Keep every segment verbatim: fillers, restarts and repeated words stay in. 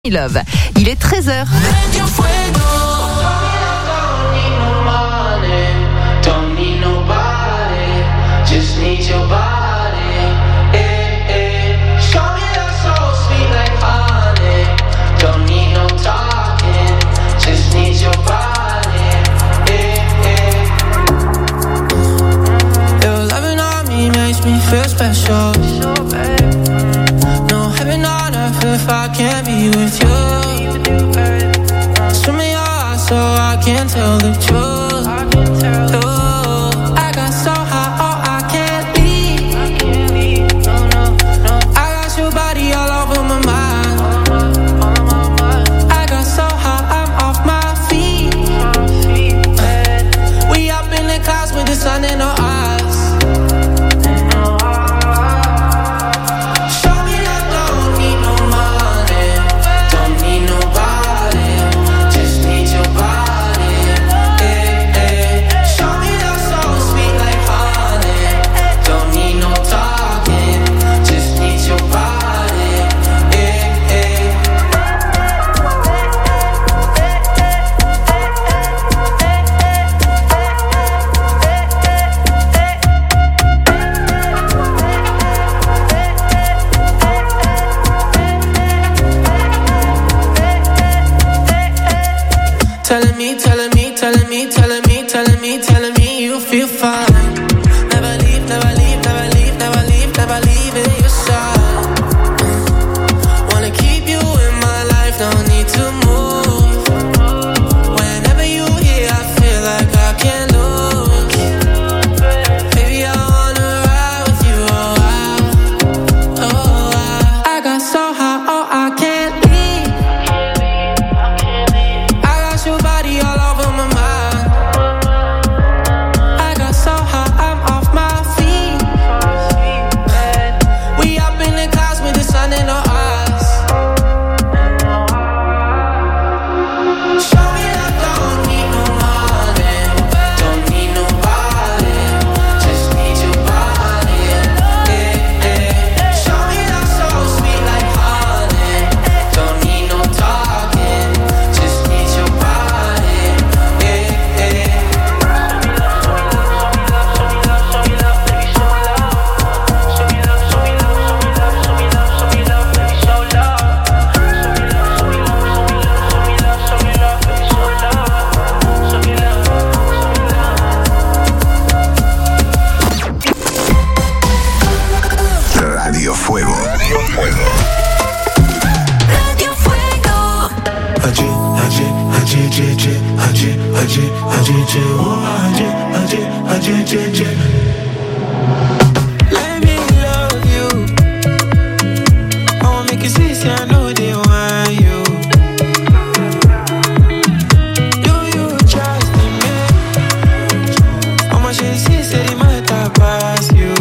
Love. Il est treize heures. If I can't be with you, swim me your eyes so I can tell the truth. Ooh, I got so high, oh I can't leave. I got your body all over my mind. I got so high, I'm off my feet. We up in the clouds with the sun in our eyes. Telling me, telling me, telling me, telling me, telling me, telling me you feel fine. Never leave, never leave, never leave, never leave, never leave in your side. Wanna keep you in my life, no need to move. Whenever you here, I feel like I can't lose. Baby, I wanna ride with you, oh I, oh I. I got so high, oh I can't leave. Your body all over my mind. I got so high, I'm off my feet. We up in the clouds with the sun in our eyes. Show me that don't need no money, don't need nobody, just need your body. Yeah, yeah. Show me that so sweet like honey, don't need no talking, just need your body. Radio Fuego. Radio Fuego. Radio Fuego. Haji, haji, haji, haji, haji, haji, haji, haji, oh, haji, haji, haji, haji, haji. Let me love you. I wanna make you see, say I know they want you. Do you trust in me? How much you see, say they might have passed you.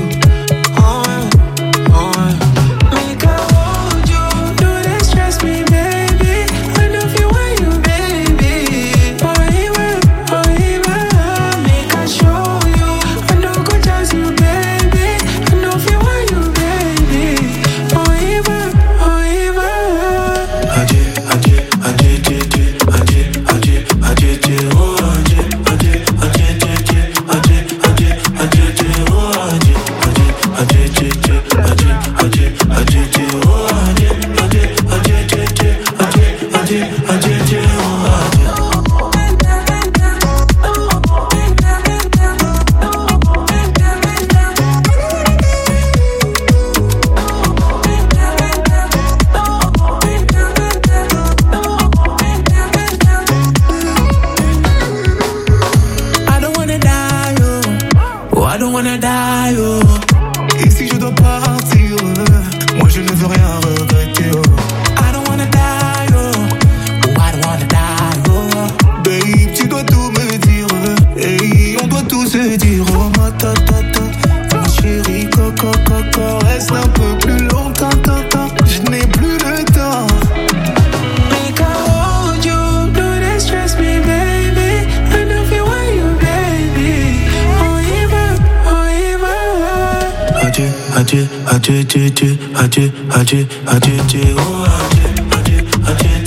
Haji, haji, haji, haji, haji, haji, oh, haji, haji, haji.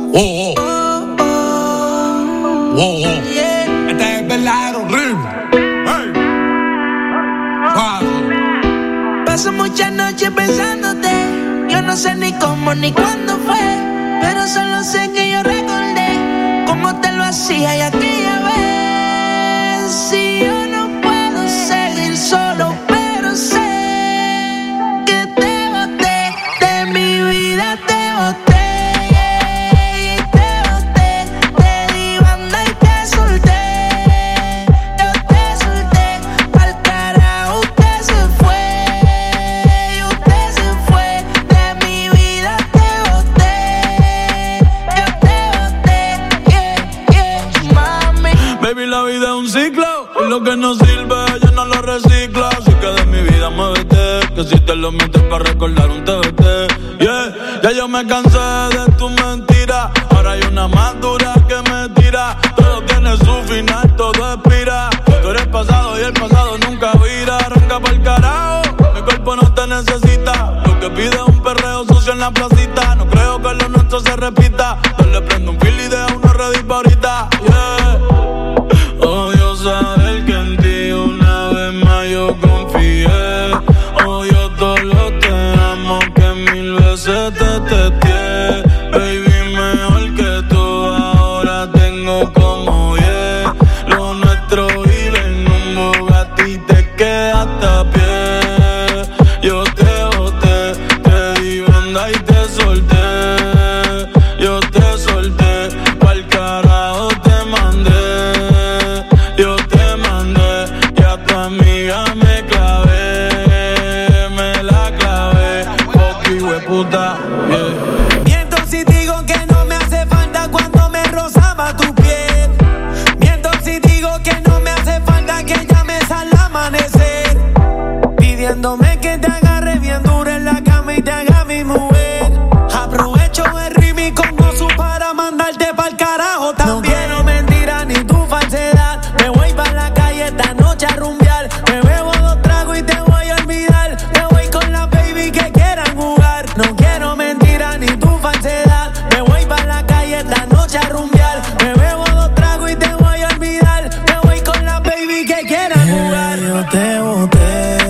Oh, oh. Oh, oh. Yeah. Este es el verdadero ritmo. Hey. Wow. Paso muchas noches pensándote. Yo no sé ni cómo ni cuándo fue, pero solo sé que yo recordé cómo te lo hacía y aquella vez. Si yo no puedo seguir solo, pero sé que te boté de mi vida, te boté. La vida es un ciclo, y lo que no sirve yo no lo reciclo. Así que de mi vida muévete, que si te lo metes para recordar un T B T. Yeah, ya yo me cansé de tu mentira. Ahora hay una más dura que me tira. Todo tiene su final, todo expira. Tú eres pasado y el pasado nunca vira. Arranca pa'l carajo, mi cuerpo no te necesita. Lo que pide es un perreo sucio en la placita. No creo que lo nuestro se repita. Yo le prendo un fil y deja uno ready pa' ahorita. Yeah. Odio saber que en ti una vez más yo confié. Odio todo lo te amo que mil veces te testé. Baby, mejor que tú ahora tengo como yeah. Lo nuestro ir en un Bugatti te quedaste a pie. Yo te boté, te di banda y te solté. Yo te solté, pa'l carajo te mandé. Yo te mandé y a tu amiga me clavé, me la clavé, fuck hueputa, yeah. Miento si digo que no me hace falta cuando me rozaba tu piel. Miento si digo que no me hace falta que llames al amanecer, pidiéndome que te agarre bien duro en la cama y te haga mi mujer. Aprovecho el ritmo con gozo para mandarte pa'l carajo también. No quiero mentira ni tu falsedad. Me voy pa' la calle esta noche a rumbear. Me bebo dos tragos y te voy a olvidar. Me voy con la baby que quieran jugar. No quiero mentira ni tu falsedad. Me voy pa' la calle esta noche a rumbear. Me bebo dos tragos y te voy a olvidar. Me voy con la baby que quieran jugar. Yo te boté,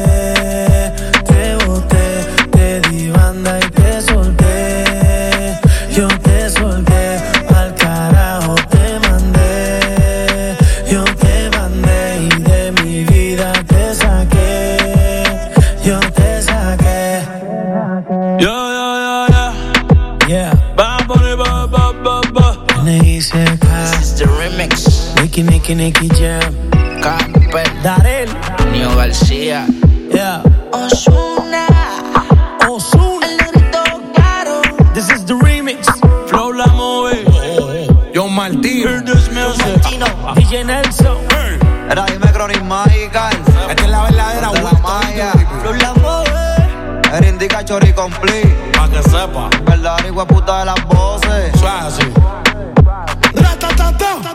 te boté, te di banda y te solté. Yo te solté, al carajo te mandé. Yo te mandé y de mi vida te saqué. Yo te saqué. Yo, yo, yo, yo. Yeah. Va por el ba, ba, ba, ba. N I C K. This is the remix. Nicky, Nicky, Nicky Jam. Camper. Darel. Nio García. Yeah. Ozuna. Ozuna. El negrito caro. This is the remix. Flow la movie. John Martino. Hear this music. D J Nelson. Era dime Chronic Magical. Esta es la verdadera De la vuelta. malla. Flow la mueve. Era indica chori complete. Pa' que sepa. Verdad hijo de puta de las voces. Eso es así. Ratatata.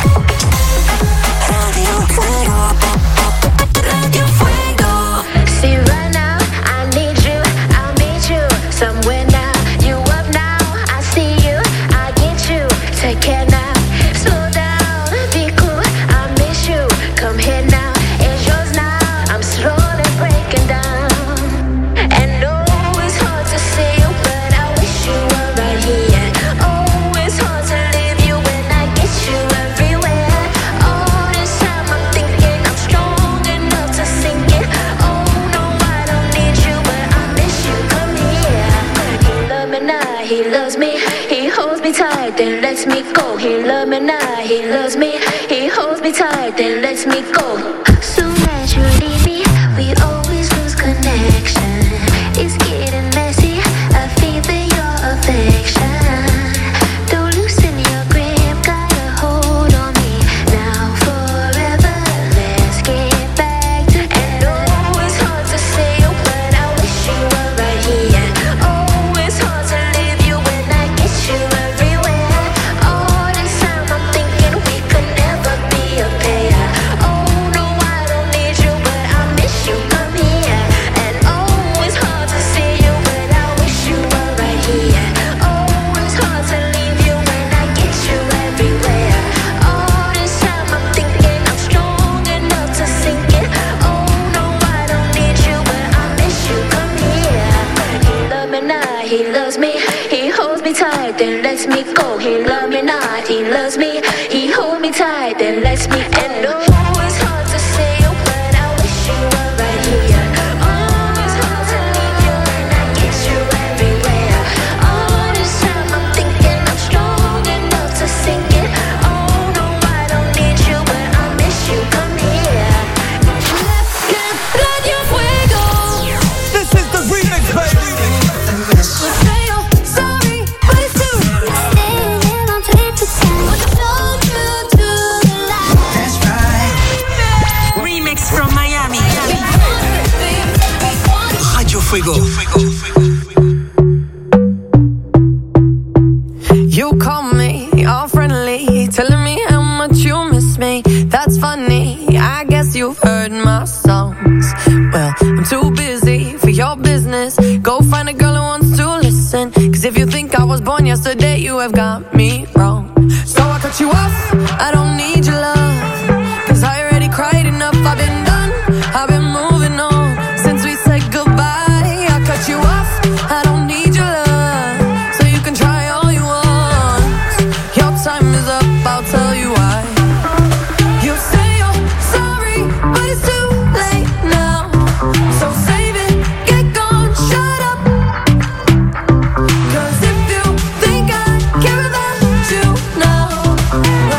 Radio Fuego. Radio Fuego. See right now, I need you, I'll meet you somewhere now. You up now, I see you, I get you. Take care now, slow down, be cool, I miss you. Come here now, it's yours now. I'm slowly breaking down. And oh, it's hard to see you, but I wish you were right here. Oh, it's hard to leave you when I get you everywhere. All this time I'm thinking I'm strong enough to sink it. Oh no, I don't need you, but I miss you. Come here. He love me now, he loves me. He holds me tight, then lets me go. He love me now, he loves me. He holds me tight, then lets me go. Soon as you leave me, we always lose connection. It's getting messy, I feel your affection. Don't loosen your grip, got a hold on me. Now forever, let's get back together. And oh, it's hard to say you, but I wish you were right here. Oh, it's hard to leave you when I get you everywhere. All this time I'm thinking we could never be a pair. Oh no, I don't he loves me. He hold me tight, then lets me in. No, it's hard to say, oh, but I wish you were right here. Oh, it's hard to leave you and I get you everywhere. All this time I'm thinking I'm strong enough to sink it. Oh no, I don't need you, but I miss you. Come here. Radio Fuego. This is the remix, baby. Sorry, but it's too late. Staying on tape to ten. Told you to lie. That's right. Remix from Miami. Radio Fuego. You call me all friendly, telling me how much you miss me. That's funny, I guess you've heard my songs. Well, I'm too busy for your business. Go find a girl who wants to listen. Cause if you think I was born yesterday, you have got me wrong. So I cut you off, I don't need your love. Cause I already cried enough, I've been done, I've been moving on. Since we said goodbye, I cut you off, I don't need your love. So you can try all you want. Your time is up, I'll tell you why. You say you're sorry, but it's too late now. So save it, get gone, shut up. Cause if you think I care about you now, well,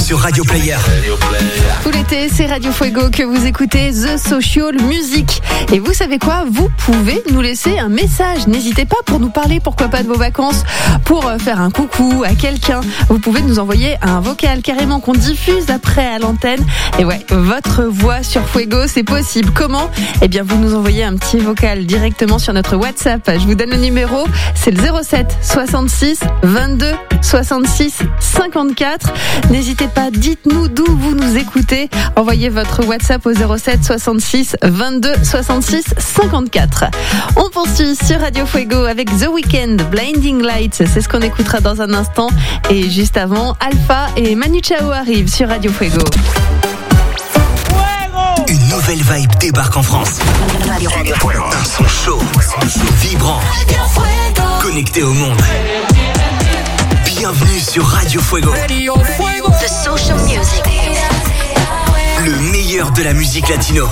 sur Radio Player. Tout l'été, c'est Radio Fuego que vous écoutez, The Social Music. Et vous savez quoi? Vous pouvez nous laisser un message. N'hésitez pas pour nous parler, pourquoi pas, de vos vacances, pour faire un coucou à quelqu'un. Vous pouvez nous envoyer un vocal carrément qu'on diffuse après à l'antenne. Et ouais, votre voix sur Fuego, c'est possible. Comment? Eh bien, vous nous envoyez un petit vocal directement sur notre WhatsApp. Je vous donne le numéro, c'est le zéro sept soixante-six vingt-deux soixante-six cinquante-quatre. N'hésitez pas, dites-nous d'où vous nous écoutez. Envoyez votre WhatsApp au zéro sept soixante-six vingt-deux soixante-six cinquante-quatre. On poursuit sur Radio Fuego avec The Weeknd, Blinding Lights. C'est ce qu'on écoutera dans un instant. Et juste avant, Alpha et Manu Chao arrivent sur Radio Fuego. Une nouvelle vibe débarque en France. Radio Fuego. Un son chaud, vibrant, connecté au monde. Bienvenue sur Radio Fuego. The Social Music. Le meilleur de la musique latino.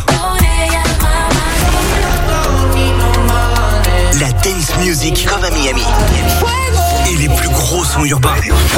La dance music comme à Miami. Et les plus gros sons urbains.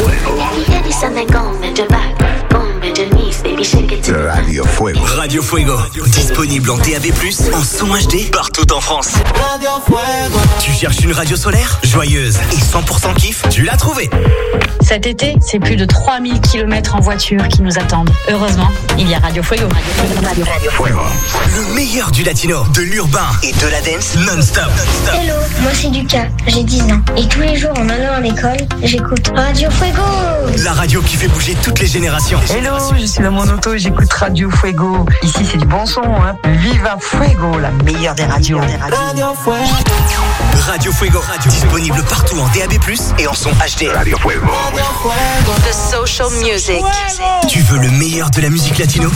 Radio Fuego. Radio Fuego. Disponible en D A B plus, en son H D, partout en France. Radio Fuego. Tu cherches une radio solaire joyeuse et cent pour cent kiff? Tu l'as trouvée. Cet été, c'est plus de trois mille kilomètres en voiture qui nous attendent. Heureusement, il y a Radio Fuego. Radio Fuego. Le meilleur du latino, de l'urbain et de la dance non-stop. Hello, moi c'est Lucas, j'ai dix ans. Et tous les jours en allant à l'école, j'écoute Radio Fuego. La radio qui fait bouger toutes les générations. Hello, je suis dans mon auto et j'écoute Radio Fuego. Ici c'est du bon son, hein. Viva Fuego, la meilleure des radios. Radio Fuego. Radio Fuego, radio disponible partout en D A B plus, et en son H D. Radio Fuego. The Social Music. Tu veux le meilleur de la musique latino?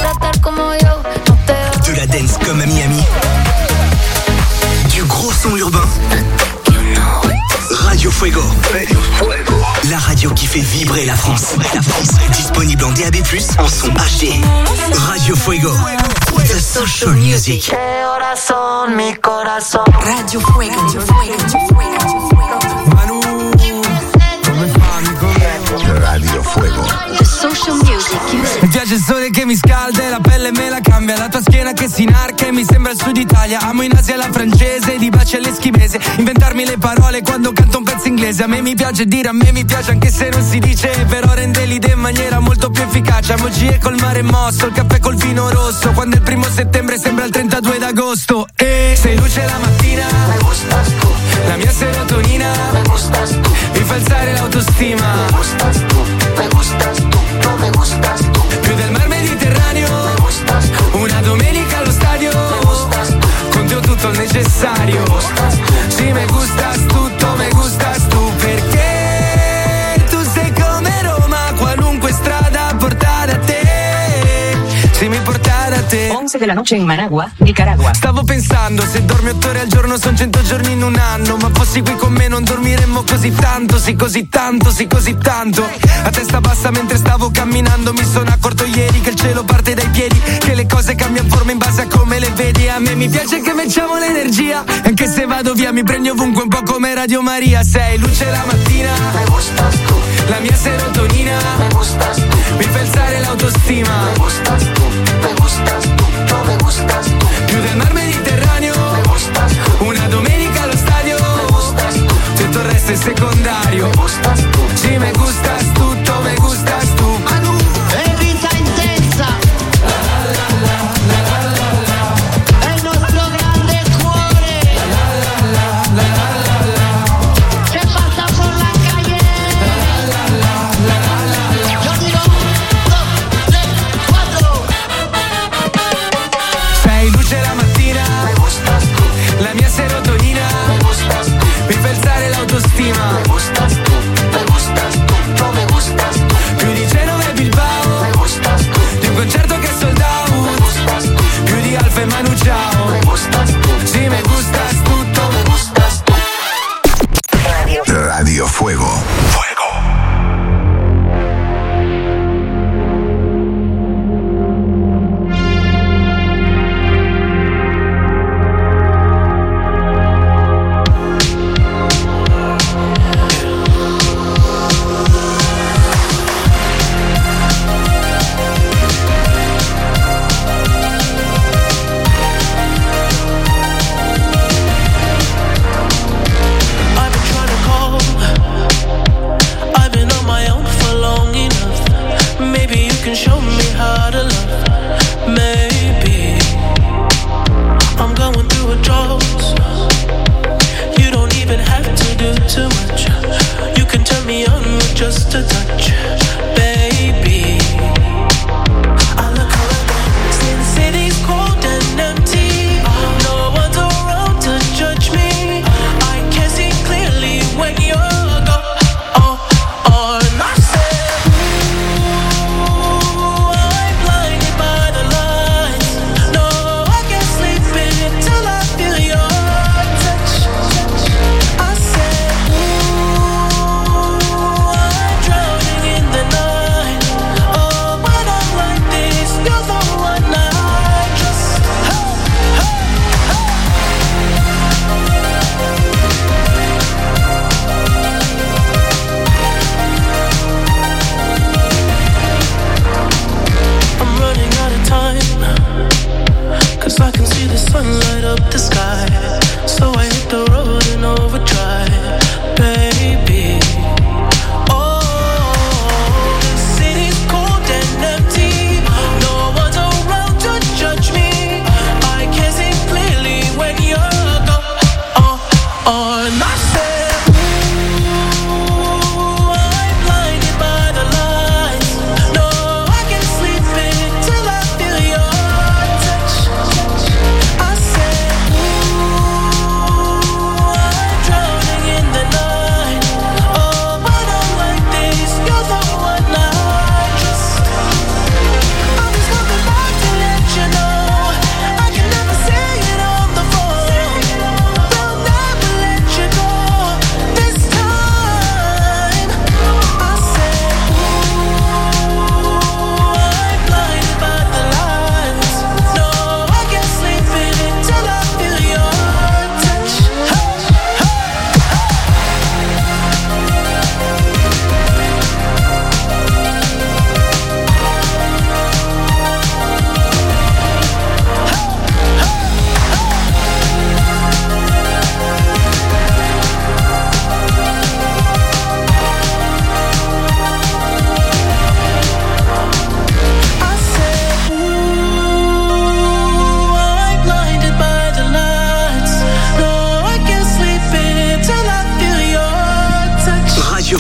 De la dance comme à Miami. Du gros son urbain. Radio Fuego. La radio qui fait vibrer la France. La France. Disponible en D A B plus, en son H D. Radio Fuego. The Social Music. Radio Fuego. Radio Fuego. The Social Music. Mi piace il sole che mi scalda e la pelle me la cambia. La tua schiena che si inarca e mi sembra il sud Italia. Amo in Asia la francese, di baci all'eschimese. Inventarmi le parole quando canto un pezzo inglese. A me mi piace dire, a me mi piace anche se non si dice. Però rende l'idea in maniera molto più efficace. Emoji col mare mosso, il caffè col vino rosso. Quando è il primo settembre sembra il trentadue d'agosto. E sei luce la mattina, la mia serotonina, mi fa alzare l'autostima. Più del mar Mediterraneo, una domenica allo stadio, con te ho tutto il necessario. Si me gustas tutto, me gustas tu, perché tu sei come Roma, qualunque strada porta da te. Se mi porta da te. once de la noche in Managua, Nicaragua. Stavo pensando, se dormi otto ore al giorno sono cento giorni in un anno. Ma fossi qui con me non dormiremmo così tanto, sì così tanto, sì così tanto. A testa bassa mentre stavo camminando mi sono accorto ieri che il cielo parte dai piedi, che le cose cambiano forma in base a come le vedi. A me mi piace che mettiamo l'energia, anche se vado via mi prendi ovunque, un po' come Radio Maria. Sei luce la mattina, la mia serotonina, mi fa alzare l'autostima. Più del mar Mediterraneo, una domenica allo stadio, tutto il resto è secondario. Si me gustas tutto, me gustas tu. È vita intensa, è il nostro grande cuore, che passa por la calle. Yo digo uno, dos, tres, cuatro. Sei luce la mattina,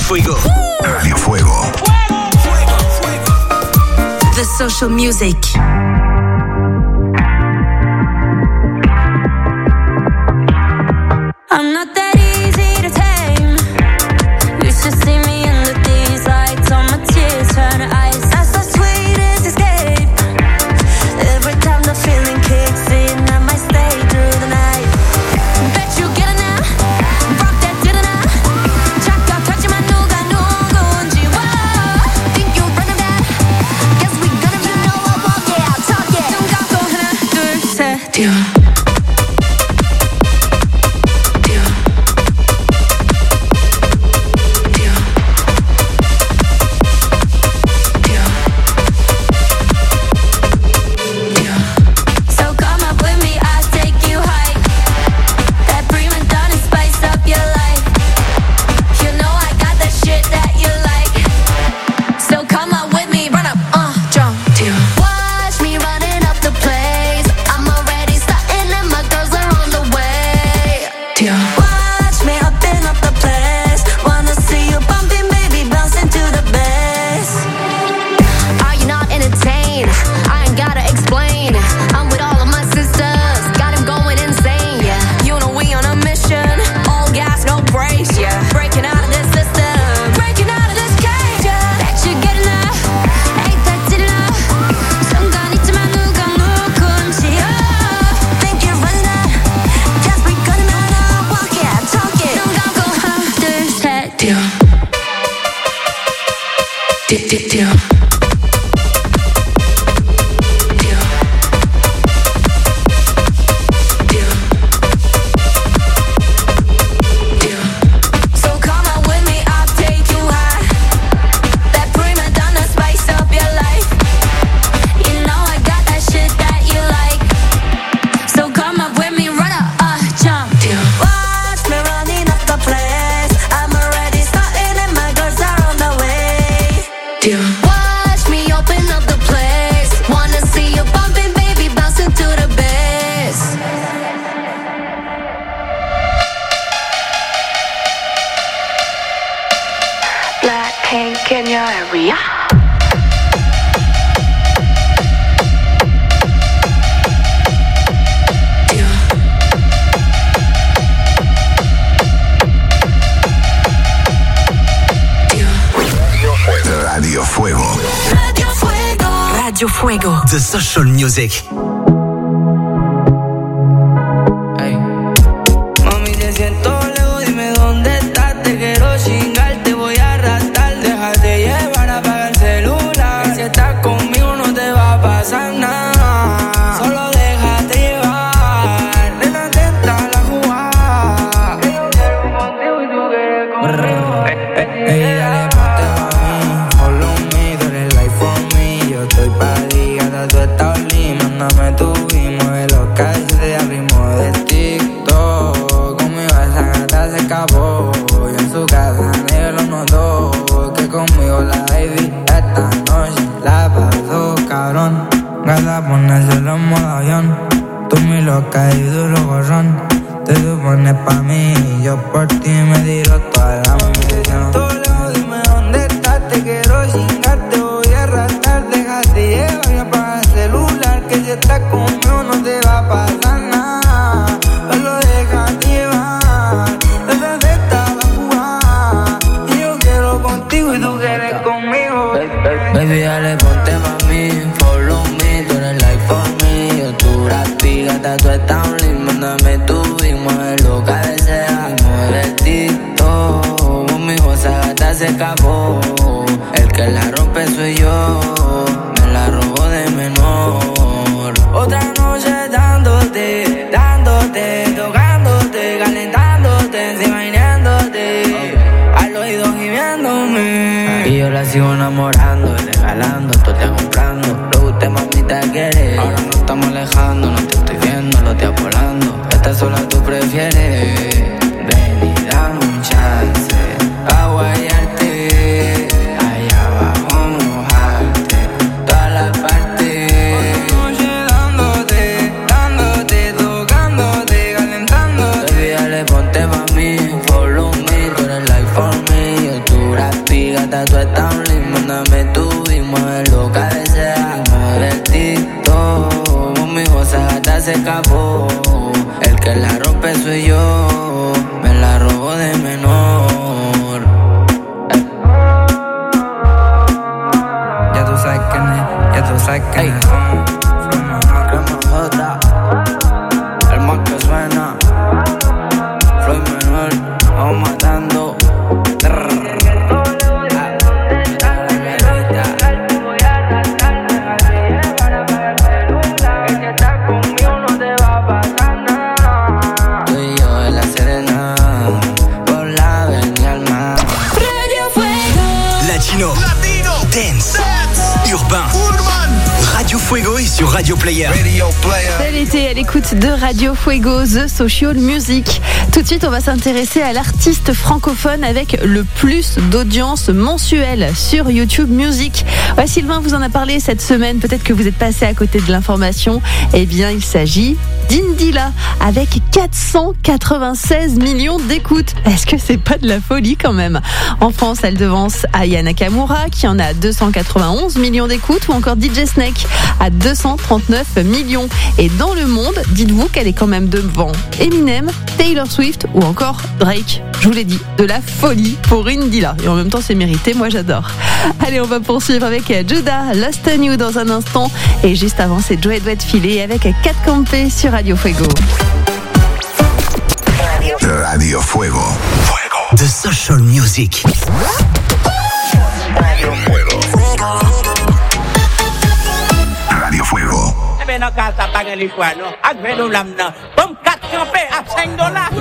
Fuego. Radio Fuego. The Social Music. I'm not that easy to tame. You should see me under these lights. All my tears turn to ice. That's the sweetest escape. Every time the feeling kicks in, I might stay through the night. Bet you get it now. Rock that dinner now. 착각하지 마 누가 누군지. Whoa. Think you're running bad. Guess we gonna be know I walk it out, talk it. 눈 감고 하나 둘 셋. 뛰어. The Social Music. Ponte pa' mí, follow me, tú eres like for me. Yo, tú soy yo, me la robo de menor. Ey. Ya tú sabes quién es, ya tú sabes quién es. El más que suena, Floyd Manuel, vamos matando. Latino, Dance, Urbain, Radio Fuego est sur Radio Player. Bel été à l'écoute de Radio Fuego, The Social Music. Tout de suite, on va s'intéresser à l'artiste francophone avec le plus d'audience mensuelle sur YouTube Music. Ouais, Sylvain vous en a parlé cette semaine, peut-être que vous êtes passé à côté de l'information. Eh bien, il s'agit d'Indila avec quatre cent quatre-vingt-seize millions d'écoutes. Est-ce que c'est pas de la folie quand même? En France, elle devance Aya Nakamura qui en a deux cent quatre-vingt-onze millions d'écoutes, ou encore D J Snake à deux cent trente-neuf millions. Et dans le monde, dites-vous qu'elle est quand même devant Eminem, Taylor Swift ou encore Drake. Je vous l'ai dit, de la folie pour Indila. Et en même temps, c'est mérité, moi j'adore. Allez, on va poursuivre avec Judah, Lost on You dans un instant. Et juste avant, c'est Joey Duet Filé avec Cat Campé sur Radio Fuego. Radio Fuego. The Social Music. Radio Fuego. Radio Fuego. Ven acá, tapan el iguano. Hazme un lamna. Pon cat campé, haciéndola.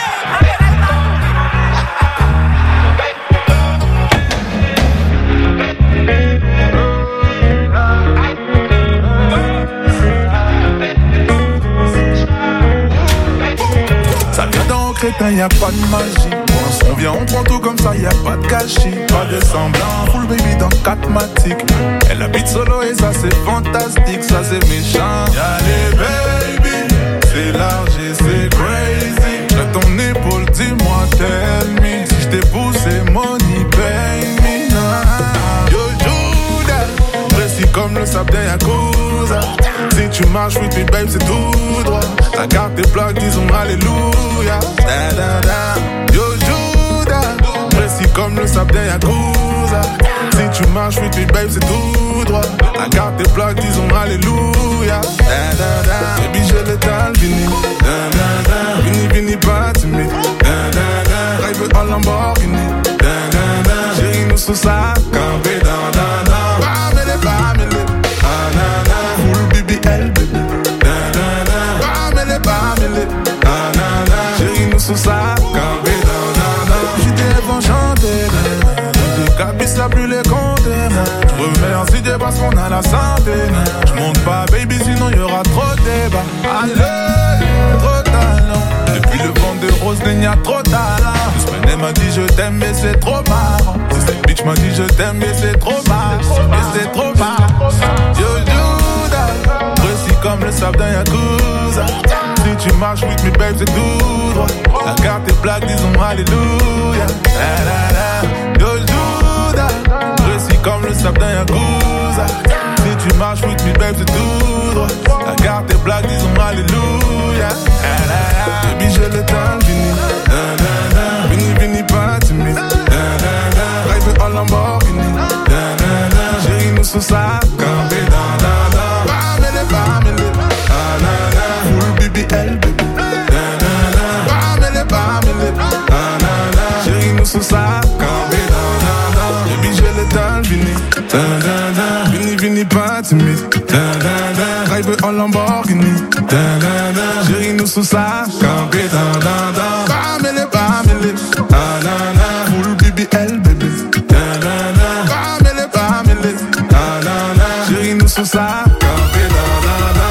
Ça vient d'un crétin, y'a pas de magie. On vient, on prend tout comme ça, y'a pas de gâchis. Pas de semblant, full baby dans quatre matiques. Elle habite solo et ça c'est fantastique, ça c'est méchant. Y'a les baby, c'est large et c'est crazy. J'ai ton épaule, dis-moi, tell me. Si j't'ai poussé, money, pay me. Yo, Judah, précis comme le sable d'un Yakuza. Si tu marches, with me, babe, c'est tout droit. Ta carte est plaque, disons alléluia. Da, da, da. Yo, précis comme le sable d'un Yakuza. Si tu marches, with me, babe, c'est tout droit. La carte est plaque, disons alléluia. Da, da, da. Baby, j'ai l'étal, vini. Da, da, da. Vini, vini, pas timide. Da, da, da. Drive en Lamborghini. Da, da, da. Chérie, nous sous ça, campé, da, da, da. Bamele, bamele. Ah, da, da. Full B B L, baby. Da, da, da. Bamele, bamele. Ah, da, da. Chérie, nous sous ça, campé, da, da, da. J'étais enchanté, de cabis la plus les compter. Remercie Dieu parce qu'on a la santé. J'monte pas, baby, sinon y'aura trop de débat. Allez, trop talent. Depuis le vent de rose, il y a trop de talent. Semaine m'a dit je t'aime, mais c'est trop marrant. Cette bitch m'a dit je t'aime, mais c'est trop marrant. Mais c'est trop marrant. Yo, Judah, précis comme le sable d'un Yakuza. Si tu marches with me, babe, c'est tout droit. La carte est black, disons alléluia. La, la, la. Yo, Judah, précis comme le sable d'un Yakuza. Si tu marches with me, babe, c'est tout droit. La carte est black, disons alléluia. La, la, la. Baby, j'ai le temps, vini. Da, da, da. Vini, vini, pas timide. Da, da, da. Drive en Lamborghini. Da, da, da. Chérie, nous sous ça, campé, da, da, da. Bamele, bamele. Ah, da, da. Full B B L, baby. Da, da, da. Bamele, bamele. Ah, da, da. Chérie, nous sous ça, campé, da, da, da. Baby, j'ai le temps, vini. Da, da, da. Vini, vini, pas timide. Da, da, da. Drive en Lamborghini. Da, da, da. Chérie, nous sous ça, campé, da, da, da. Bamele, bamele. Ah, da, da. Full B B L, baby. Da, da, da. Bamele, bamele. Ah, da, da. Chérie, nous sous ça, campé, da, da, da.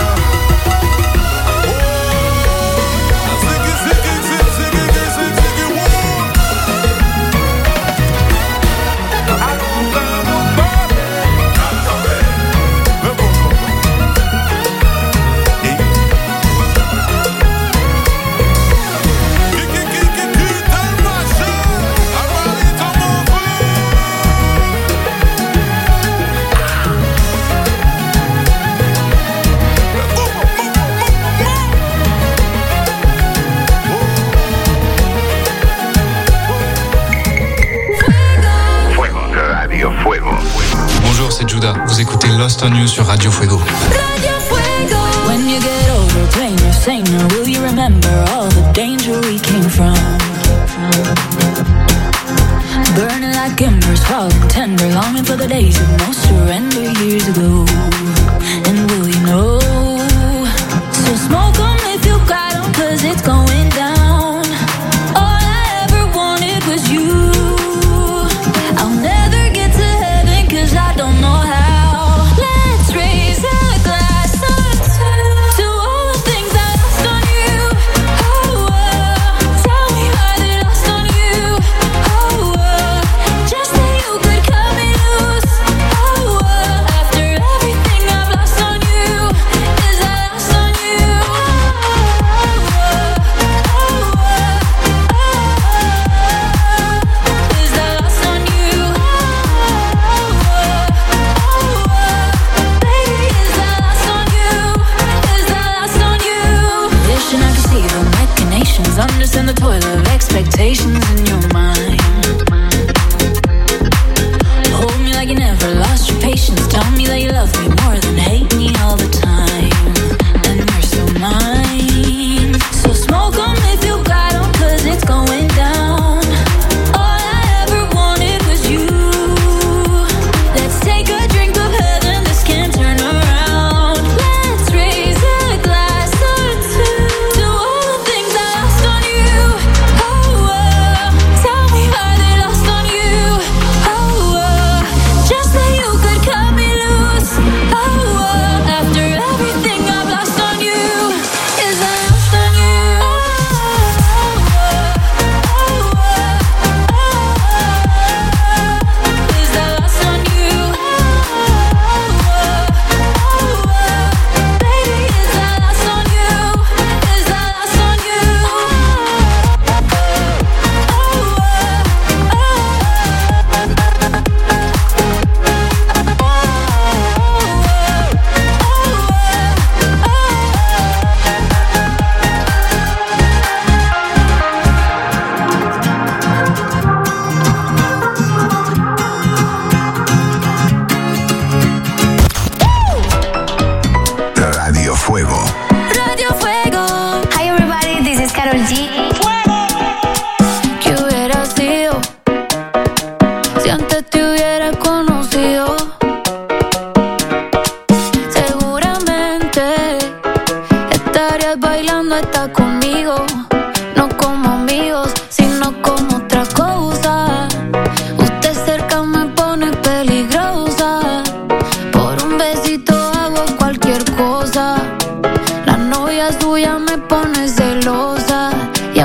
Yoda. Vous écoutez Lost on You sur Radio Fuego. Radio Fuego. When you get older, playing your singer, will you remember all the danger we came from? Burning like embers, falling tender, longing for the days of no surrender years ago. And will you know? So smoke 'em if you got 'em, 'cause it's going down. All I ever wanted was you. I'll never get to heaven 'cause I don't know how. Let's raise a glass or two to all the things I lost on you. Oh, oh. Tell me why they lost on you. Oh, oh. Just that you could cut me loose. Oh, oh. After everything I've lost on you, is I lost on you. Oh, oh, oh, oh, oh. Is I lost on you. Baby, is I lost on you? Is I lost on you? Wishing I could see the machinations, understand the toil of expectations in your mind. Hold me like you never lost your patience. Tell me that you love me more than hate me all the time. And you're still mine. So smoke 'em if you got 'em, 'cause it's going down. All I ever wanted was you. Let's take a drink of heaven, this can't turn around. Let's raise a glass or two to all the things I lost on you. Oh, oh. Tell me why they lost on you. Oh, oh. Just that you could cut me loose. Oh, oh. After everything I've lost on you, is I lost on you. Oh, oh, oh, oh. Is I lost on you. Baby, is I lost on you? Is I lost on you? Radio Fuego. Radio Fuego. Hi everybody, this is Karol G. ¿Qué hubiera sido si antes te hubiera conocido? Seguramente estarías bailando hasta conmigo, no como amigos, sino como otra cosa. Usted cerca me pone peligrosa, por un besito hago cualquier cosa. La novia suya me pone celosa y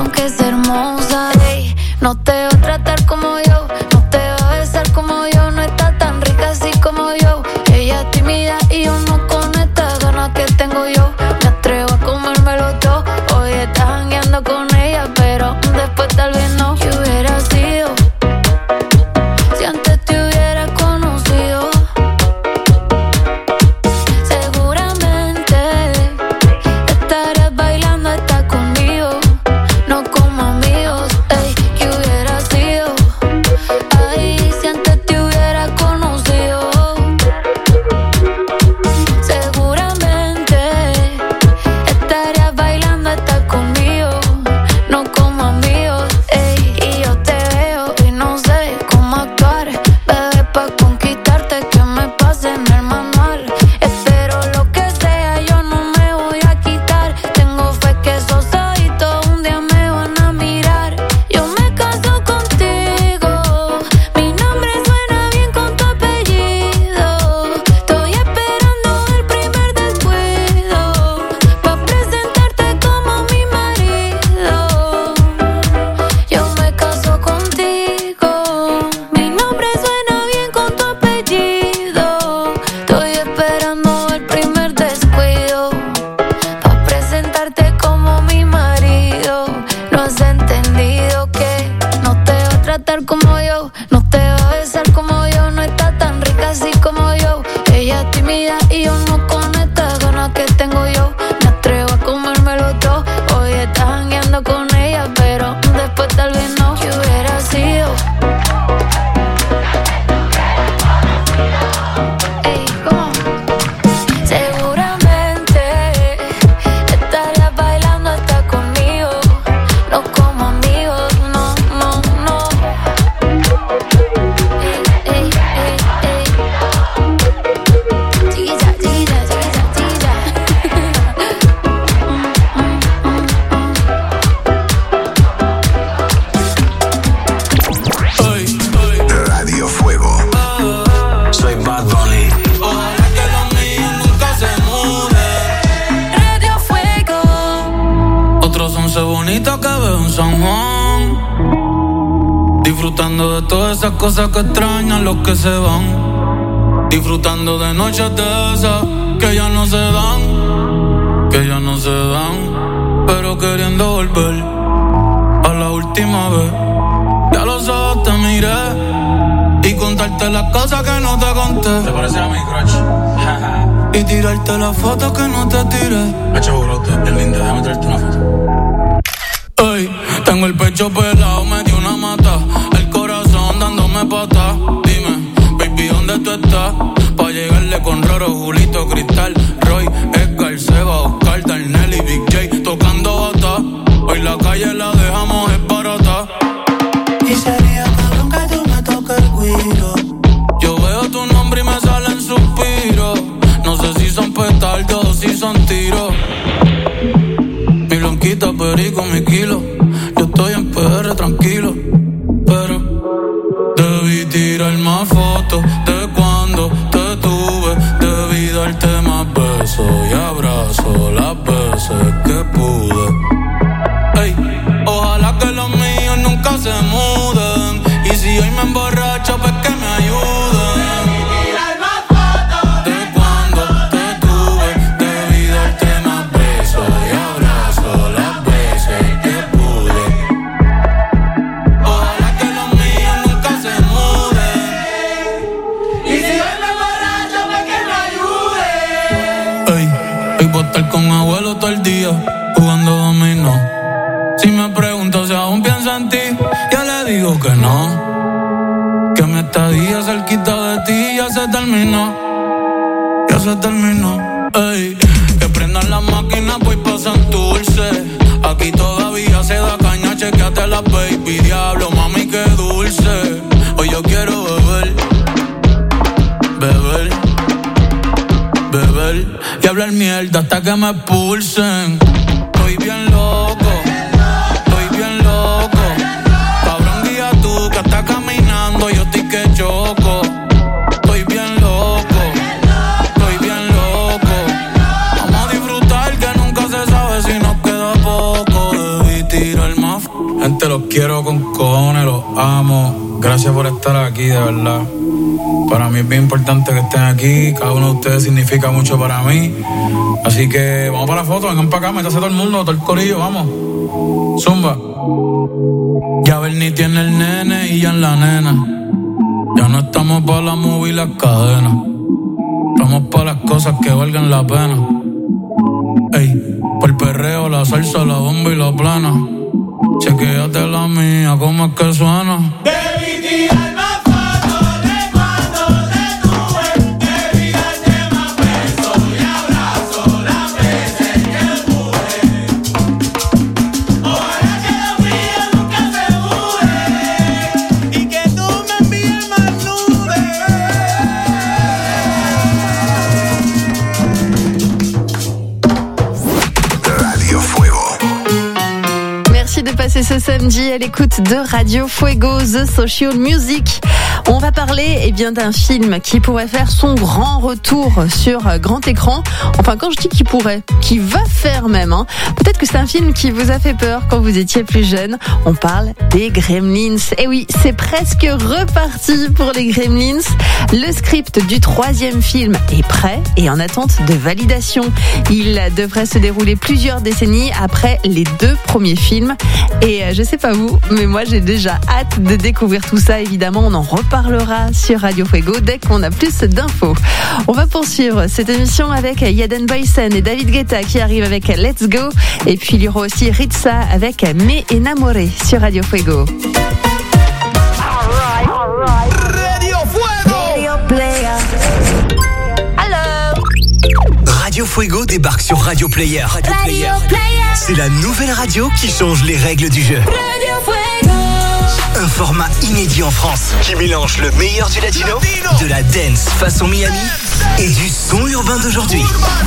sé bonita que veo en San Juan. Disfrutando de todas esas cosas que extrañan los que se van. Disfrutando de noches de esas que ya no se dan, que ya no se dan, pero queriendo volver a la última vez. Ya los ojos te miré y contarte las cosas que no te conté. ¿Te parece a mi crush? Y tirarte las fotos que no te tiré. Hacho, brote, es linda, déjame traerte una foto. Ey, tengo el pecho pelado, me dio una mata. El corazón dándome patas. Dime, baby, ¿dónde tú estás? Pa' llegarle con Roro, Julito, Cristal, Roy, Edgar, Seba, Oscar, Darnell y Big J tocando bata. Hoy la calle la dejamos esbarata. Y sería cabrón que tú me toques el guiro. Yo veo tu nombre y me salen suspiros. No sé si son petardos o si son tiros. Mi blanquita, perico, mi kilo. Yo estoy en P R tranquilo, pero debí tirar más fotos de cuando te tuve. Debí darte más besos y abrazos las veces que pude. Ey, ojalá que los míos nunca se muden. Y si hoy me emborracho, pues que me ayuden. Con abuelo todo el día jugando dominó. Si me pregunto si aún pienso en ti, yo le digo que no. Que mi estadía cerquita de ti ya se terminó. Ya se terminó. Ey, que prendan las máquinas pues pasan dulce. Aquí todavía se da caña, chequeate la baby. Diablo, mami, qué dulce. Hoy yo quiero beber, beber, beber y hablar mierda hasta que me expulsen. Estoy bien loco, estoy bien loco. Cabrón, guía tú que estás caminando, yo estoy que choco. Estoy bien loco, estoy bien loco. Vamos a disfrutar que nunca se sabe si nos queda poco. Debí tirar más. Gente, los quiero con cojones, los amo. Gracias por estar aquí, de verdad. Para mí es bien importante que estén aquí. Cada uno de ustedes significa mucho para mí. Así que vamos para la foto, vengan para acá, métase todo el mundo, todo el corillo, vamos. Zumba. Ya Bernie tiene el nene y ya en la nena. Ya no estamos para la movie y las cadenas. Estamos para las cosas que valgan la pena. Ey, por el perreo, la salsa, la bomba y la plana. Chequéate la mía, cómo es que suena. Debí tirar más fotos de cuando te tuve. Debí darte más besos y abrazos las veces que pude. Ojalá que los míos nunca se muden y que tú me envíes más nubes. Radio Fuego. Merci de passer ce samedi à l'écoute de Radio Fuego, The Social Music. On va parler eh bien, d'un film qui pourrait faire son grand retour sur grand écran. Enfin, quand je dis qu'il pourrait, qui va faire même. Hein. Peut-être que c'est un film qui vous a fait peur quand vous étiez plus jeune. On parle des Gremlins. Et oui, c'est presque reparti pour les Gremlins. Le script du troisième film est prêt et en attente de validation. Il devrait se dérouler plusieurs décennies après les deux premiers films. Et je sais pas vous, mais moi j'ai déjà hâte de découvrir tout ça. Évidemment, on en reparlera sur Radio Fuego dès qu'on a plus d'infos. On va poursuivre cette émission avec Yaden Boysen et David Guetta qui arrivent avec Let's Go. Et puis il y aura aussi Ritza avec Me Enamoré sur Radio Fuego. Radio Fuego. Radio Player. Radio Fuego débarque sur Radio Player. Radio, Radio Player. Player. C'est la nouvelle radio qui change les règles du jeu. Radio Fuego. Un format inédit en France qui mélange le meilleur du latino, latino. de la dance façon Miami et du son urbain d'aujourd'hui.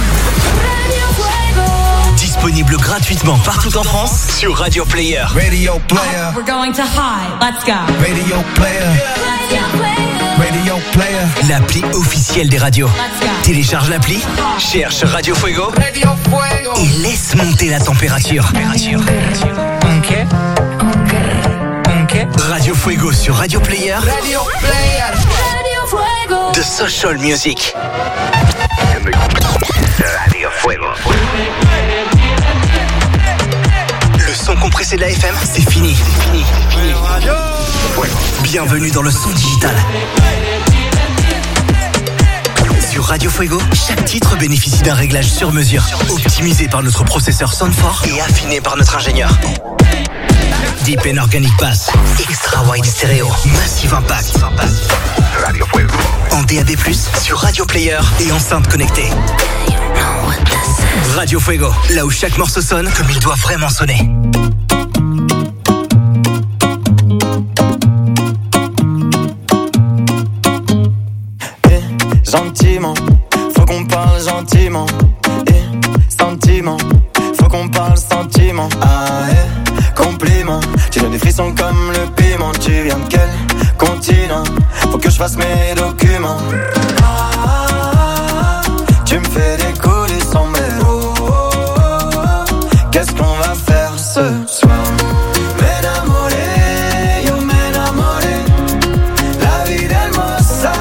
Disponible gratuitement partout en France sur Radio Player. Radio Player. We're going to high. Let's go. Radio Player. Radio Fuego. Radio Player, l'appli officielle des radios. Télécharge l'appli, cherche Radio Fuego et laisse monter la température. Okay. Okay. Radio Fuego sur Radio Player. Radio Player. Radio Fuego. The Social Music. Radio Fuego. Le son compressé de la F M, c'est fini. fini. fini. Bienvenue dans le son digital. Sur Radio Fuego, chaque titre bénéficie d'un réglage sur mesure, optimisé par notre processeur Soundforce et affiné par notre ingénieur. Deep and Organic Bass, Extra Wide Stereo, Massive Impact. Radio Fuego. En D A B plus, sur Radio Player et enceinte connectée. Radio Fuego, là où chaque morceau sonne comme il doit vraiment sonner. Gentiment, faut qu'on parle gentiment. Eh, sentiment, faut qu'on parle sentiment. Ah, eh, compliment, tu donnes des frissons comme le piment. Tu viens de quel continent? Faut que je fasse mes documents. Ah, tu me fais décoller sans mélo. Qu'est-ce qu'on va faire ce soir? M'enamoré, yo m'enamoré. La vie del mossa.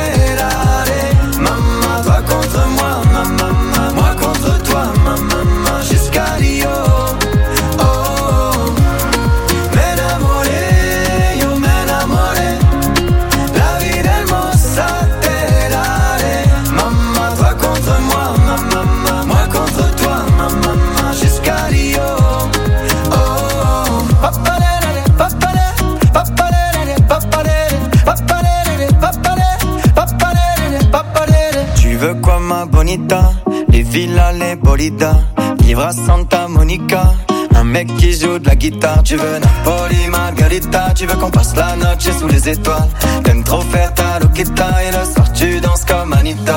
Quoi ma bonita, les villas, les bolidas, vivre à Santa Monica, un mec qui joue de la guitare. Tu veux Napoli, Margarita, tu veux qu'on passe la noche sous les étoiles. T'aimes trop faire ta loquita et le soir tu danses comme Anita.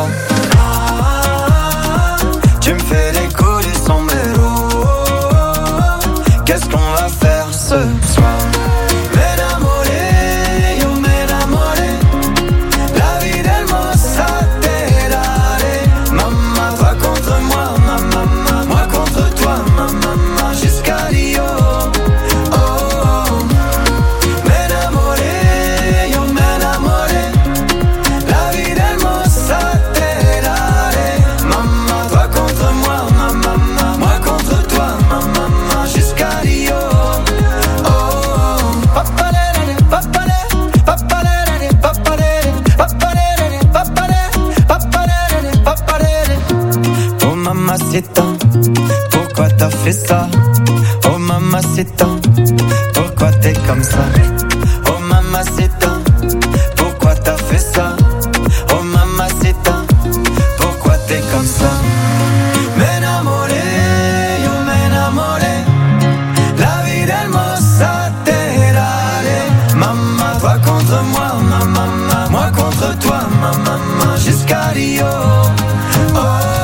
Ah, tu me fais décoller sans mélo. Qu'est-ce qu'on va faire ce soir? Pourquoi t'as fait ça? Oh mamacita, pourquoi t'es comme ça? Oh mamacita, pourquoi t'as fait ça? Oh mamacita, pourquoi t'es comme ça? M'enamoré, yo m'enamoré. La vie del mossa terale. Maman, toi contre moi, ma maman. Moi contre toi, ma maman. Jusqu'à Rio. Oh.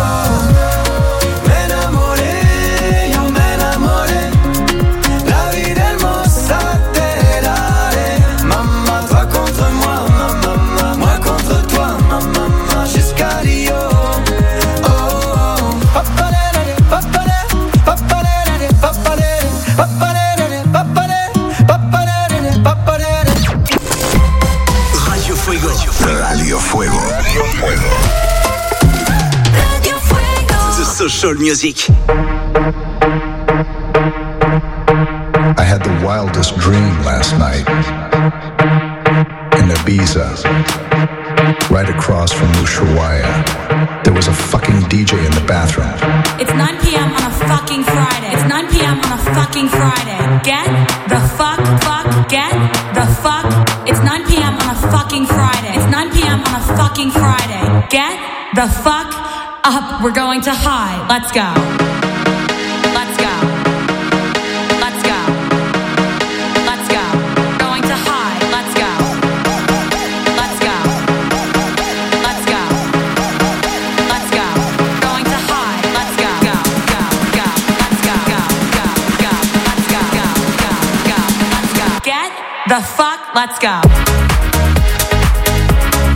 Radio Fuego. Radio Fuego. Radio Fuego. The Social Music. I had the wildest dream last night. In Ibiza, right across from Ushuaia, there was a fucking D J in the bathroom. It's nine p.m. on a fucking Friday. It's nine p.m. on a fucking Friday. Get the fuck, fuck, get the fuck. It's nine p.m. on a fucking Friday. It's nine p.m. on a fucking Friday. Get the fuck up. We're going to high. Let's go. Let's go. Let's go. Let's go. Going to high. Let's go. Let's go. Let's go. Let's go. Going to high. Let's go. Go. Go. Go. Let's go. Go. Go. Go. Let's go. Go. Go. Go. Let's go. Get the fuck. Let's go.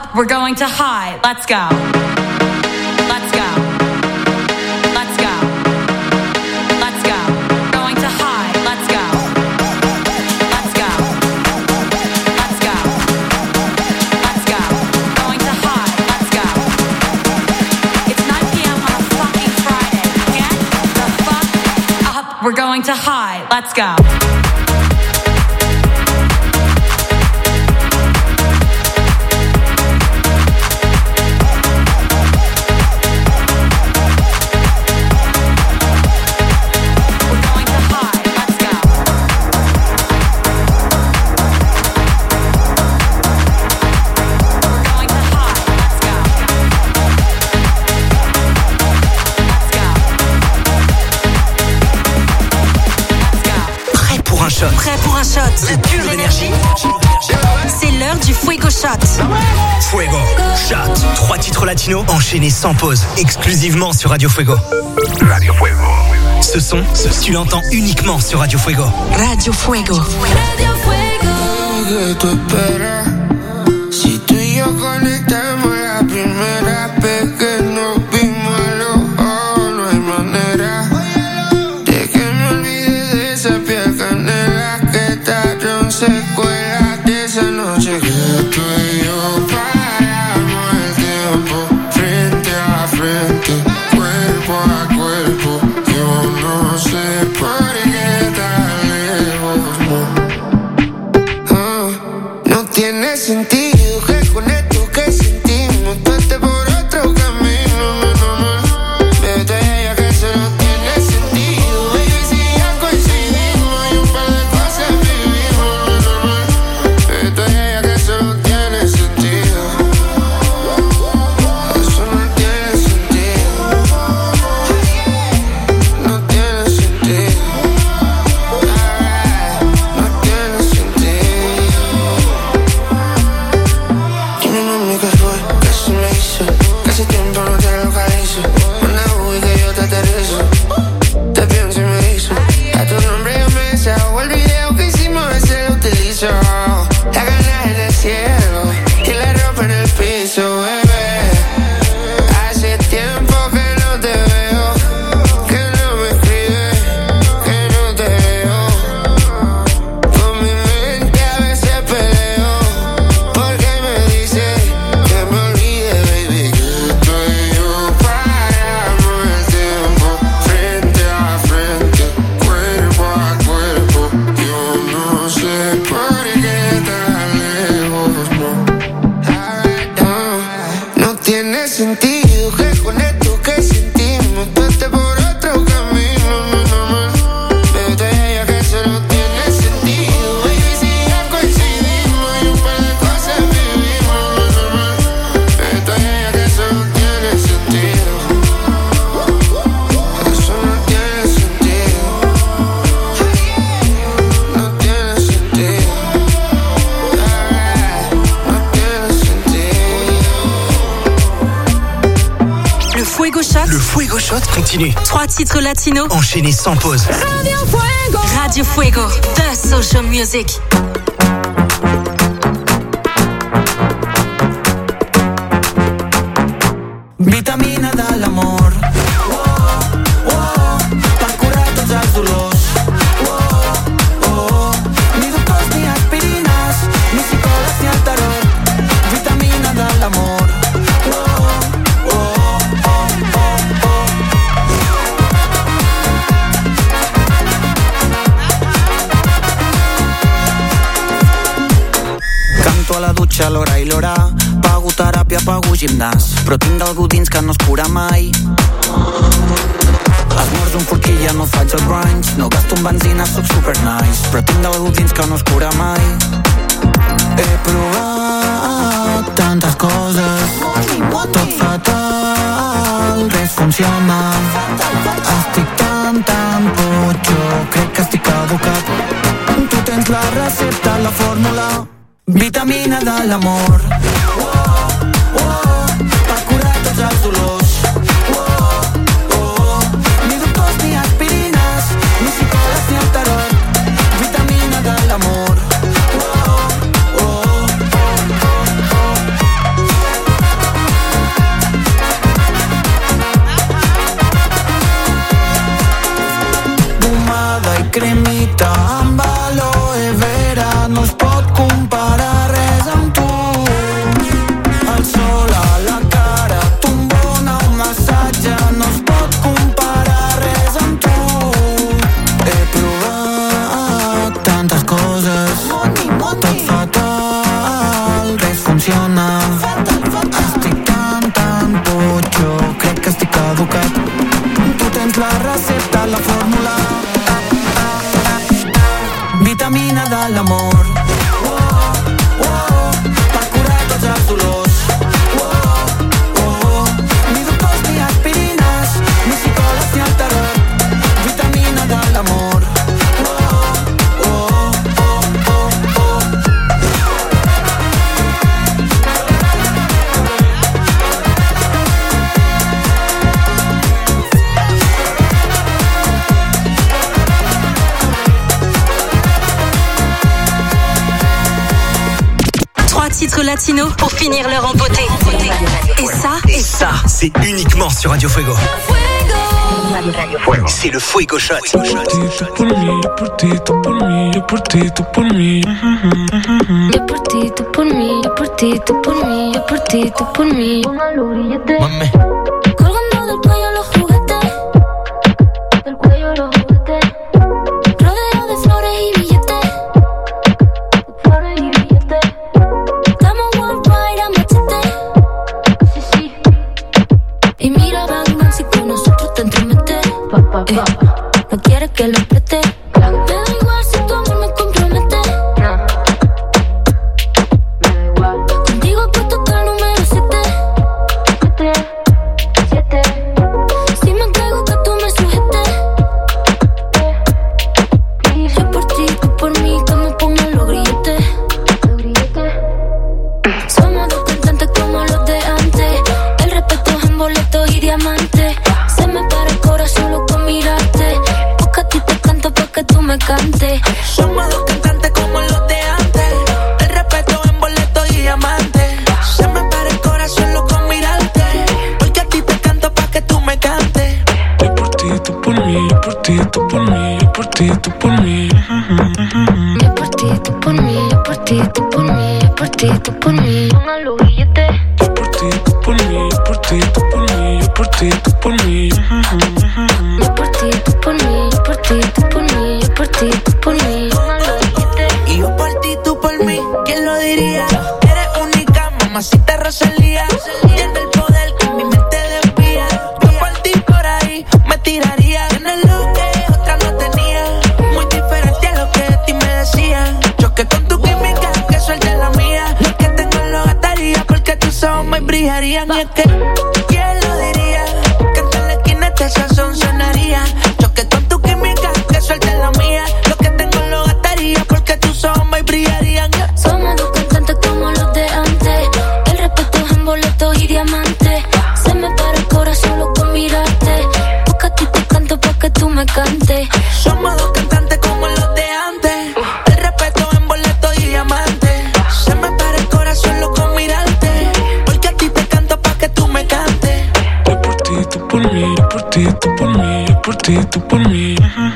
we're going to high. Let's go. Let's go. Let's go. Let's go. Going to high. Let's go. Let's go. Let's go. Let's go. Going to high. Let's go. It's nine p.m. on a fucking Friday. Get the fuck up. We're going to high. Let's go. Prêt pour un shot de pure énergie? C'est l'heure du Fuego Shot. Fuego Shot. Trois titres latinos enchaînés sans pause, exclusivement sur Radio Fuego. Radio Fuego. Ce son, tu l'entends uniquement sur Radio Fuego. Radio Fuego. Radio Fuego. Tú esperas. Si tú y yo conectamos la primera vez que nos vimos a los ojos, no hay manera de que me olvide de esa piel canela que tardaron secuelas de esa noche que tú y yo paramos el tiempo frente a frente, cuerpo a cuerpo. Yo no sé por qué tan lejos, no, oh, no tiene sentido que con esto que sentimos tú estés por otro camino, no, no, no. Bebé, tú y ella que eso no tiene sentido. Baby, si ya coincidimos y un par de cosas vivimos, no, no, no. Bebé, tú y ella que eso no tiene sentido. Eso no tiene sentido. No tiene sentido. No tiene sentido. Dime, mami, ¿qué fue? ¿Qué se me hizo? Casi tiempo no te localizo. Una uy que yo te aterrizo. Te pienso y me hizo. A tu nombre yo me desahogo. El video que hicimos ese lo utilizo. La gana en el cielo y la ropa en el piso, bebé. Hace tiempo que no te veo, que no me escribes, que no te veo. Con mi mente a veces peleo, porque me dice que me olvide, baby, que tú y yo paramos el tiempo frente a frente, cuerpo a cuerpo. Yo no sé por qué tan lejos, no. No, no tiene sentido que con esto que sentimos tú estés por otro camino, no, no, no. Bebé, tú y ella que eso no tiene sentido. Baby, si ya coincidimos y un par de cosas vivimos, no, no, no. Bebé, tú y ella que eso no tiene sentido. Eso no tiene sentido. No tiene sentido. No tiene sentido. Le Fuego Shot. Le Fuego Shot continue, Trois titres latinos. enchaînés sans pause. Radio Fuego. Radio Fuego. The Social Music. Vitamina dall'amor, oh, oh, per curar tots els dolors, oh, oh, ni doctors ni aspirines, ni psicòlegs ni el tarot. Vitamina dall'amor, oh, oh, oh, oh, oh. Canto a la dutxa a l'hora i l'hora, pago teràpia, pago gimnàs, però tinc algú dins que no es cura mai. Esmorzo un forquilla, no faig el brunch, no gasto en benzina, soc super nice, però tinc algú dins que no es cura mai. He provat tantes coses, tot fatal, res funciona. Estic tan, tan potxo, crec que estic caducat. Tu tens la recepta, la fórmula, vitamina dall'amor, oh, oh, per curar tots els dolors, oh, oh, ni doctors ni aspirines, ni psicòlegs ni el tarot. Vitamina dall'amor, oh, oh, oh, oh. cremita amb aloe vera no es pot comparar res amb tu. El sol a la cara, tombona, un massatge, no es pot comparar res amb tu. He provat tantes coses, tot fatal, res funciona. Estic tan, tan potxo, crec que estic caducat. Tu tens la recepta, la fórmula, vitamina de l'amor. Per curar tots els dolors. Ni doctors ni aspirines, ni psicòlegs ni el tarot. Vitamina de l'amor. Titres latino pour finir l'heure en beauté. Et ça, et ça, c'est uniquement sur Radio Fuego. C'est le Fuego Shot. Por ti, tú por mí, yo por ti, tú por mí, yo por ti, tú por mí. Yo por ti, tú por mí, yo por ti, tú por mí, yo por ti, tú por mí. Mami. Colgando del cuello los juguetes, del cuello los juguetes, rodeado de flores y billetes, flores y billetes. Estamos worldwide a machete, sí, sí. Y mira, Bang Bang, si con nosotros te entrometes, eh, no quieres que lo preste. Me da igual si tu amor me compromete. Contigo he puesto hasta el número siete. Si me entrego que tú me sujetes. Yo por ti, tú por mí, que me pongan los grilletes. Somos dos cantantes como los de antes. El respeto es en boletos y diamantes. Se me para el corazón solo con mirarte. Porque a ti te canto pa' que tú me cantes. Somos dos cantantes como los de antes. El respeto en boleto y diamante. Se me para el corazón solo con mirarte. Porque a ti te canto pa' que tú me cantes. Yo por ti, tú por mí, yo por ti, tú por mí, yo por ti, tú por mí. Yo por ti, tú por mí, yo por ti, tú por mí, yo por ti, tú por mí. Pongan los billetes. Yo por ti, tú por mí, yo por ti, tú por mí, yo por ti, tú por mí. Yo por ti, tú por mí, yo por ti, tú por mí, yo por ti, tú por mí. Pongan los billetes. Y yo por ti, tú por mí, ¿quién lo diría? Eres única, mamacita Rosalía. Tienes el poder que mi mente desvía. Yo por ti por ahí me tiraría. Tienes lo que otra no tenía. Muy diferente a lo que de ti me decían. Choque con tu química, que suelte la mía. Lo que tengo lo gastaría porque tus ojos me brillarían. Y es que, ¿quién lo diría? Que en la esquina este sazón sonaría. Choque con tu química, que suelte la mía. Lo que tengo lo gastaría porque tus ojos me brillarían. Somos dos cantantes como los de antes. El respeto es en boletos y diamantes. Se me para el corazón solo con mirarte. Porque a ti te canto pa' que tú me cantes. Somos dos cantantes como los de antes. El respeto en boleto y diamante. Se me para el corazón solo con mirarte. Porque a ti te canto pa' que tú me cantes. Yo por ti, tú por mí, yo por ti, tú por mí, yo por ti, tú por mí.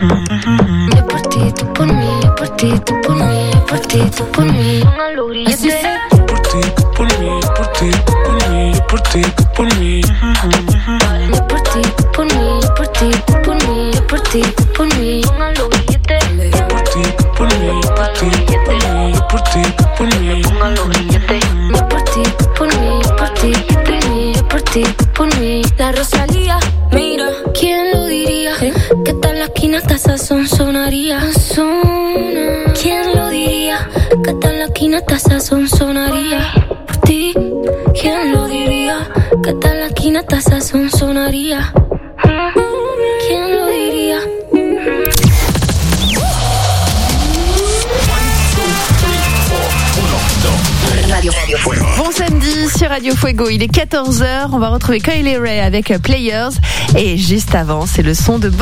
Yo por ti, tú por mí, yo por ti, tú por mí, yo por ti, tú por mí. Pongan los grilletes. Yo por ti, tú por mí, yo por ti, tú por mí, yo por ti, tú por mí. Yo por ti, tú por mí, yo por ti, tú por mí, yo por ti, tú por mí. Pongan los billetes. Yo por ti, tú por mí, yo por ti, tú por mí, yo por ti, tú por mí. Pongan los billetes. Yo por ti, tú por mí, yo por ti, tú por mí, yo por ti, tú por mí. La Rosalía, mira, ¿quién lo diría? Que hasta en la esquina hasta sazón sonaría. ¿Quién lo diría? Que hasta en la esquina hasta sazón sonaría. Por ti, ¿quién lo diría? Que hasta en la esquina hasta sazón sonaría. ¿Quién lo diría? Radio Fuego. Bon samedi sur Radio Fuego, il est quatorze heures, on va retrouver Kylie Ray avec Players et juste avant c'est le son de